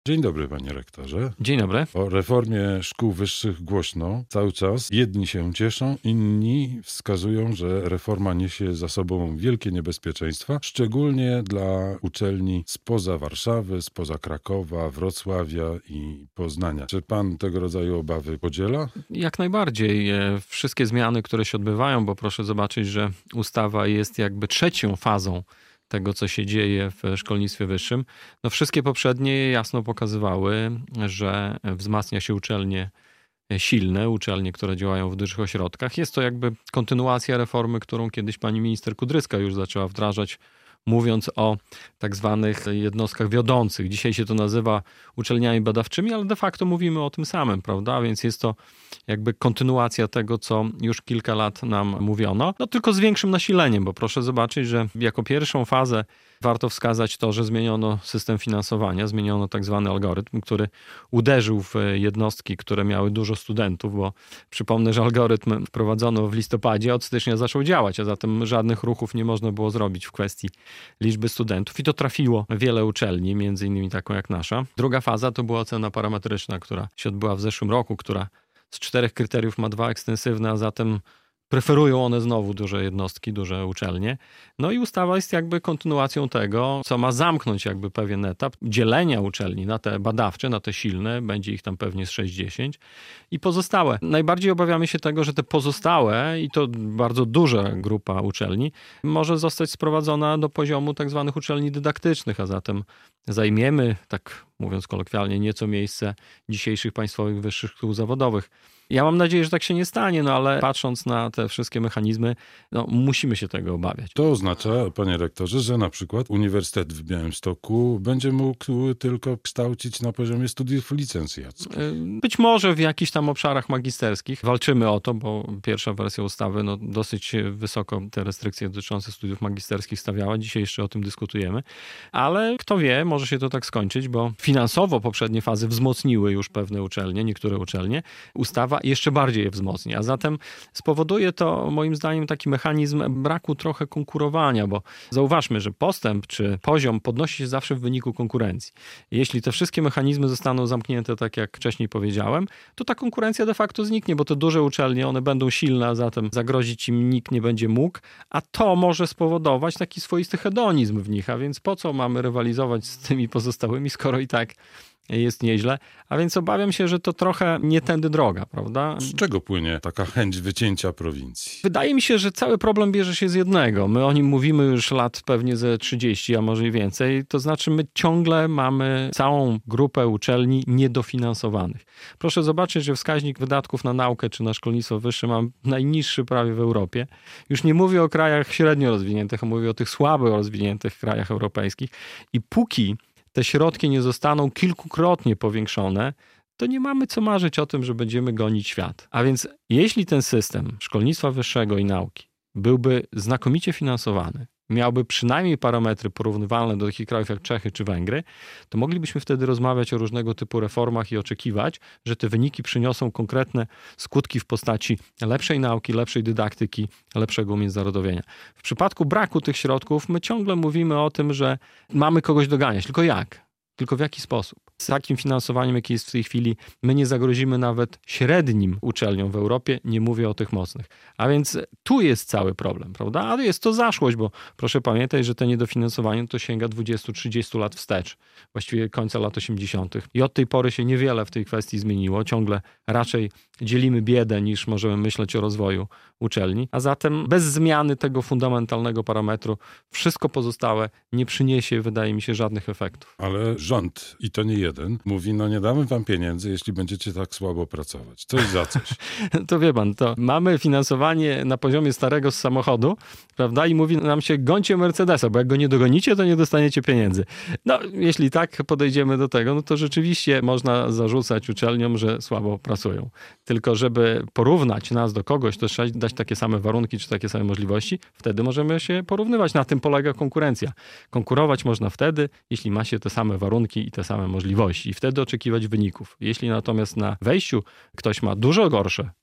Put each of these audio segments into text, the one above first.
Dzień dobry, panie rektorze. Dzień dobry. O reformie szkół wyższych głośno cały czas. Jedni się cieszą, inni wskazują, że reforma niesie za sobą wielkie niebezpieczeństwa, szczególnie dla uczelni spoza Warszawy, spoza Krakowa, Wrocławia i Poznania. Czy pan tego rodzaju obawy podziela? Jak najbardziej. Wszystkie zmiany, które się odbywają, bo proszę zobaczyć, że ustawa jest jakby trzecią fazą tego, co się dzieje w szkolnictwie wyższym. No wszystkie poprzednie jasno pokazywały, że wzmacnia się uczelnie silne, uczelnie, które działają w dużych ośrodkach. Jest to jakby kontynuacja reformy, którą kiedyś pani minister Kudryska już zaczęła wdrażać, mówiąc o tak zwanych jednostkach wiodących. Dzisiaj się to nazywa uczelniami badawczymi, ale de facto mówimy o tym samym, prawda? Więc jest to jakby kontynuacja tego, co już kilka lat nam mówiono. No tylko z większym nasileniem, bo proszę zobaczyć, że jako pierwszą fazę warto wskazać to, że zmieniono system finansowania, zmieniono tak zwany algorytm, który uderzył w jednostki, które miały dużo studentów, bo przypomnę, że algorytm wprowadzono w listopadzie, od stycznia zaczął działać, a zatem żadnych ruchów nie można było zrobić w kwestii liczby studentów i to trafiło wiele uczelni, między innymi taką jak nasza. Druga faza to była ocena parametryczna, która się odbyła w zeszłym roku, która z 4 kryteriów ma 2 ekstensywne, a zatem preferują one znowu duże jednostki, duże uczelnie. No i ustawa jest jakby kontynuacją tego, co ma zamknąć jakby pewien etap dzielenia uczelni na te badawcze, na te silne, będzie ich tam pewnie z 60 i pozostałe. Najbardziej obawiamy się tego, że te pozostałe i to bardzo duża grupa uczelni może zostać sprowadzona do poziomu tak zwanych uczelni dydaktycznych, a zatem zajmiemy, tak mówiąc kolokwialnie, nieco miejsce dzisiejszych państwowych wyższych szkół zawodowych. Ja mam nadzieję, że tak się nie stanie, no ale patrząc na te wszystkie mechanizmy, no musimy się tego obawiać. To oznacza, panie rektorze, że na przykład Uniwersytet w Białymstoku będzie mógł tylko kształcić na poziomie studiów licencjackich. Być może w jakichś tam obszarach magisterskich. Walczymy o to, bo pierwsza wersja ustawy no, dosyć wysoko te restrykcje dotyczące studiów magisterskich stawiała. Dzisiaj jeszcze o tym dyskutujemy. Ale kto wie, może się to tak skończyć, bo finansowo poprzednie fazy wzmocniły już pewne uczelnie, niektóre uczelnie. Ustawa jeszcze bardziej je wzmocni, a zatem spowoduje to moim zdaniem taki mechanizm braku trochę konkurowania, bo zauważmy, że postęp czy poziom podnosi się zawsze w wyniku konkurencji. Jeśli te wszystkie mechanizmy zostaną zamknięte, tak jak wcześniej powiedziałem, to ta konkurencja de facto zniknie, bo te duże uczelnie, one będą silne, a zatem zagrozić im nikt nie będzie mógł, a to może spowodować taki swoisty hedonizm w nich, a więc po co mamy rywalizować z tymi pozostałymi, skoro i tak jest nieźle, a więc obawiam się, że to trochę nie tędy droga, prawda? Z czego płynie taka chęć wycięcia prowincji? Wydaje mi się, że cały problem bierze się z jednego. My o nim mówimy już lat pewnie ze 30, a może i więcej. To znaczy my ciągle mamy całą grupę uczelni niedofinansowanych. Proszę zobaczyć, że wskaźnik wydatków na naukę czy na szkolnictwo wyższe ma najniższy prawie w Europie. Już nie mówię o krajach średnio rozwiniętych, a mówię o tych słabo rozwiniętych krajach europejskich. I póki te środki nie zostaną kilkukrotnie powiększone, to nie mamy co marzyć o tym, że będziemy gonić świat. A więc jeśli ten system szkolnictwa wyższego i nauki byłby znakomicie finansowany, miałby przynajmniej parametry porównywalne do takich krajów jak Czechy czy Węgry, to moglibyśmy wtedy rozmawiać o różnego typu reformach i oczekiwać, że te wyniki przyniosą konkretne skutki w postaci lepszej nauki, lepszej dydaktyki, lepszego umiędzynarodowienia. W przypadku braku tych środków my ciągle mówimy o tym, że mamy kogoś doganiać. Tylko jak? Tylko w jaki sposób? Z takim finansowaniem, jakie jest w tej chwili, my nie zagrozimy nawet średnim uczelniom w Europie, nie mówię o tych mocnych. A więc tu jest cały problem, prawda? A jest to zaszłość, bo proszę pamiętać, że to niedofinansowanie to sięga 20-30 lat wstecz, właściwie końca lat 80. I od tej pory się niewiele w tej kwestii zmieniło. Ciągle raczej dzielimy biedę, niż możemy myśleć o rozwoju uczelni. A zatem bez zmiany tego fundamentalnego parametru wszystko pozostałe nie przyniesie, wydaje mi się, żadnych efektów. Ale rząd, i to nie jeden, mówi, no nie damy wam pieniędzy, jeśli będziecie tak słabo pracować. Coś za coś. To wie pan, to mamy finansowanie na poziomie starego z samochodu, prawda? I mówi nam się, gońcie Mercedesa, bo jak go nie dogonicie, to nie dostaniecie pieniędzy. No, jeśli tak podejdziemy do tego, no to rzeczywiście można zarzucać uczelniom, że słabo pracują. Tylko żeby porównać nas do kogoś, to trzeba dać takie same warunki, czy takie same możliwości. Wtedy możemy się porównywać. Na tym polega konkurencja. Konkurować można wtedy, jeśli ma się te same warunki i te same możliwości. I wtedy oczekiwać wyników. Jeśli natomiast na wejściu ktoś ma dużo gorsze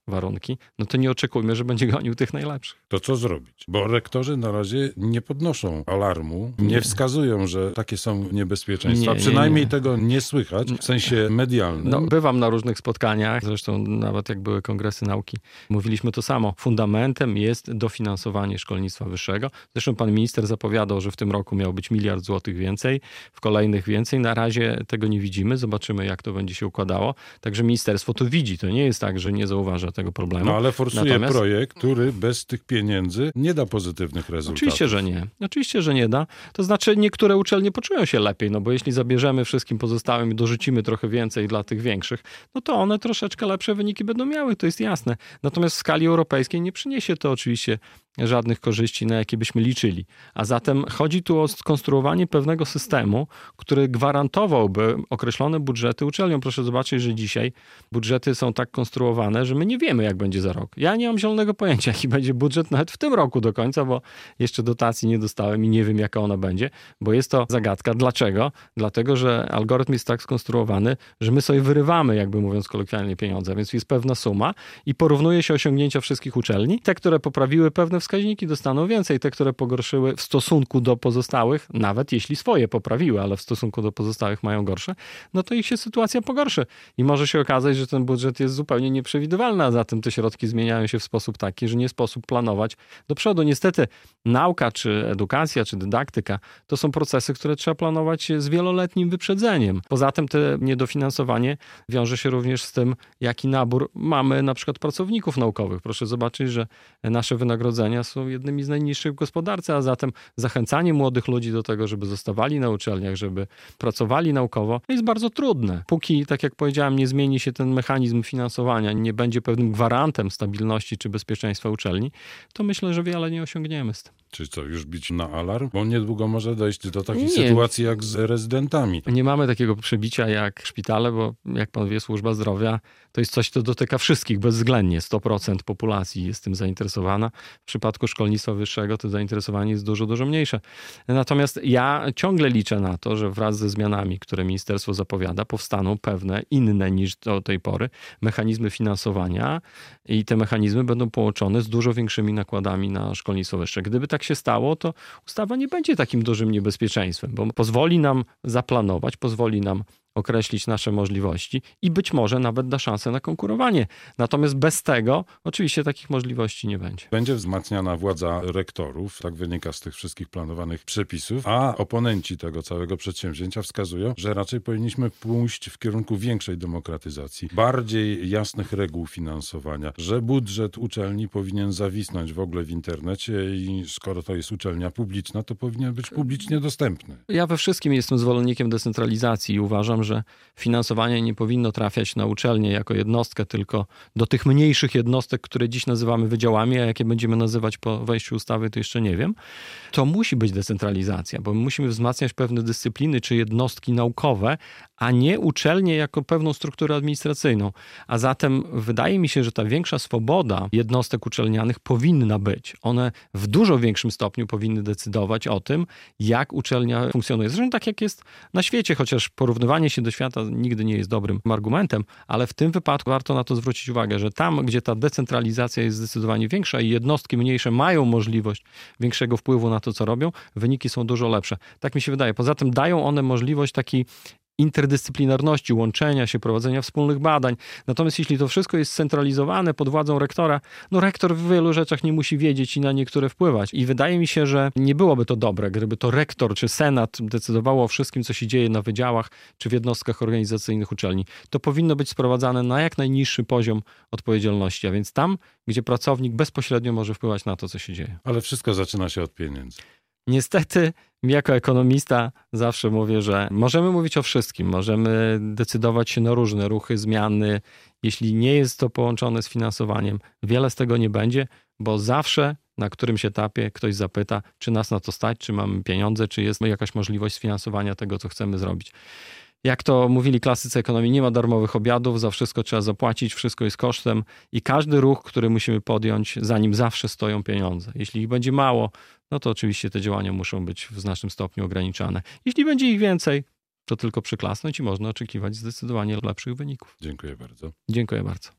warunki, no to nie oczekujmy, że będzie gonił tych najlepszych. To co zrobić? Bo rektorzy na razie nie podnoszą alarmu, nie wskazują, że takie są niebezpieczeństwa. Przynajmniej tego nie słychać w sensie medialnym. No, bywam na różnych spotkaniach, zresztą nawet jak były kongresy nauki, mówiliśmy to samo. Fundamentem jest dofinansowanie szkolnictwa wyższego. Zresztą pan minister zapowiadał, że w tym roku miał być 1 miliard złotych więcej, w kolejnych więcej. Na razie tego nie widzimy. Zobaczymy, jak to będzie się układało. Także ministerstwo to widzi. To nie jest tak, że nie zauważa tego problemu. No ale forsuje projekt, który bez tych pieniędzy nie da pozytywnych rezultatów. Oczywiście, że nie. Oczywiście, że nie da. To znaczy niektóre uczelnie poczują się lepiej, no bo jeśli zabierzemy wszystkim pozostałym i dorzucimy trochę więcej dla tych większych, no to one troszeczkę lepsze wyniki będą miały, to jest jasne. Natomiast w skali europejskiej nie przyniesie to oczywiście żadnych korzyści, na jakie byśmy liczyli. A zatem chodzi tu o skonstruowanie pewnego systemu, który gwarantowałby określone budżety uczelniom. Proszę zobaczyć, że dzisiaj budżety są tak konstruowane, że my nie wiemy, jak będzie za rok. Ja nie mam zielonego pojęcia, jaki będzie budżet nawet w tym roku do końca, bo jeszcze dotacji nie dostałem i nie wiem, jaka ona będzie, bo jest to zagadka. Dlaczego? Dlatego, że algorytm jest tak skonstruowany, że my sobie wyrywamy, jakby mówiąc kolokwialnie, pieniądze, więc jest pewna suma i porównuje się osiągnięcia wszystkich uczelni. Te, które poprawiły pewne wskaźniki, dostaną więcej. Te, które pogorszyły w stosunku do pozostałych, nawet jeśli swoje poprawiły, ale w stosunku do pozostałych mają gorsze, no to ich się sytuacja pogorszy. I może się okazać, że ten budżet jest zupełnie nieprzewidywalny, a zatem te środki zmieniają się w sposób taki, że nie sposób planować do przodu. Niestety nauka, czy edukacja, czy dydaktyka, to są procesy, które trzeba planować z wieloletnim wyprzedzeniem. Poza tym te niedofinansowanie wiąże się również z tym, jaki nabór mamy na przykład pracowników naukowych. Proszę zobaczyć, że nasze wynagrodzenia są jednymi z najniższych w gospodarce, a zatem zachęcanie młodych ludzi do tego, żeby zostawali na uczelniach, żeby pracowali naukowo, jest bardzo trudne. Póki, tak jak powiedziałem, nie zmieni się ten mechanizm finansowania, nie będzie pewnym gwarantem stabilności czy bezpieczeństwa uczelni, to myślę, że wiele nie osiągniemy z tym. Czy co, już bić na alarm? Bo niedługo może dojść do takiej sytuacji jak z rezydentami. Nie mamy takiego przebicia jak szpitale, bo jak pan wie, służba zdrowia to jest coś, co dotyka wszystkich bezwzględnie. 100% populacji jest tym zainteresowana. W przypadku szkolnictwa wyższego to zainteresowanie jest dużo, dużo mniejsze. Natomiast ja ciągle liczę na to, że wraz ze zmianami, które ministerstwo zapowiada, powstaną pewne inne niż do tej pory mechanizmy finansowania i te mechanizmy będą połączone z dużo większymi nakładami na szkolnictwo wyższe. Gdyby tak się stało, to ustawa nie będzie takim dużym niebezpieczeństwem, bo pozwoli nam zaplanować, pozwoli nam określić nasze możliwości i być może nawet da szansę na konkurowanie. Natomiast bez tego oczywiście takich możliwości nie będzie. Będzie wzmacniana władza rektorów, tak wynika z tych wszystkich planowanych przepisów, a oponenci tego całego przedsięwzięcia wskazują, że raczej powinniśmy pójść w kierunku większej demokratyzacji, bardziej jasnych reguł finansowania, że budżet uczelni powinien zawisnąć w ogóle w internecie i skoro to jest uczelnia publiczna, to powinien być publicznie dostępny. Ja we wszystkim jestem zwolennikiem decentralizacji i uważam, że finansowanie nie powinno trafiać na uczelnię jako jednostkę, tylko do tych mniejszych jednostek, które dziś nazywamy wydziałami, a jakie będziemy nazywać po wejściu ustawy, to jeszcze nie wiem. To musi być decentralizacja, bo my musimy wzmacniać pewne dyscypliny czy jednostki naukowe, a nie uczelnię jako pewną strukturę administracyjną. A zatem wydaje mi się, że ta większa swoboda jednostek uczelnianych powinna być. One w dużo większym stopniu powinny decydować o tym, jak uczelnia funkcjonuje. Zresztą tak jak jest na świecie, chociaż porównywanie się do świata nigdy nie jest dobrym argumentem, ale w tym wypadku warto na to zwrócić uwagę, że tam, gdzie ta decentralizacja jest zdecydowanie większa i jednostki mniejsze mają możliwość większego wpływu na to, co robią, wyniki są dużo lepsze. Tak mi się wydaje. Poza tym dają one możliwość takiej interdyscyplinarności, łączenia się, prowadzenia wspólnych badań. Natomiast jeśli to wszystko jest scentralizowane pod władzą rektora, no rektor w wielu rzeczach nie musi wiedzieć i na niektóre wpływać. I wydaje mi się, że nie byłoby to dobre, gdyby to rektor czy senat decydowało o wszystkim, co się dzieje na wydziałach czy w jednostkach organizacyjnych uczelni. To powinno być sprowadzane na jak najniższy poziom odpowiedzialności, a więc tam, gdzie pracownik bezpośrednio może wpływać na to, co się dzieje. Ale wszystko zaczyna się od pieniędzy. Niestety, jako ekonomista zawsze mówię, że możemy mówić o wszystkim, możemy decydować się na różne ruchy, zmiany. Jeśli nie jest to połączone z finansowaniem, wiele z tego nie będzie, bo zawsze na którymś etapie ktoś zapyta, czy nas na to stać, czy mamy pieniądze, czy jest jakaś możliwość sfinansowania tego, co chcemy zrobić. Jak to mówili klasycy ekonomii, nie ma darmowych obiadów, za wszystko trzeba zapłacić, wszystko jest kosztem i każdy ruch, który musimy podjąć, za nim zawsze stoją pieniądze. Jeśli ich będzie mało, no to oczywiście te działania muszą być w znacznym stopniu ograniczane. Jeśli będzie ich więcej, to tylko przyklasnąć i można oczekiwać zdecydowanie lepszych wyników. Dziękuję bardzo. Dziękuję bardzo.